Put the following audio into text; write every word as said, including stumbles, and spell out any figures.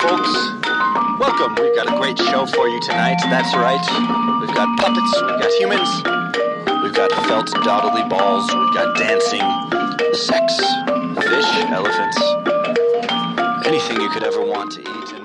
folks. Welcome. We've got a great show for you tonight. That's right. We've got puppets. We've got humans. We've got felt dowdily balls. We've got dancing, sex, fish, elephants, anything you could ever want to eat.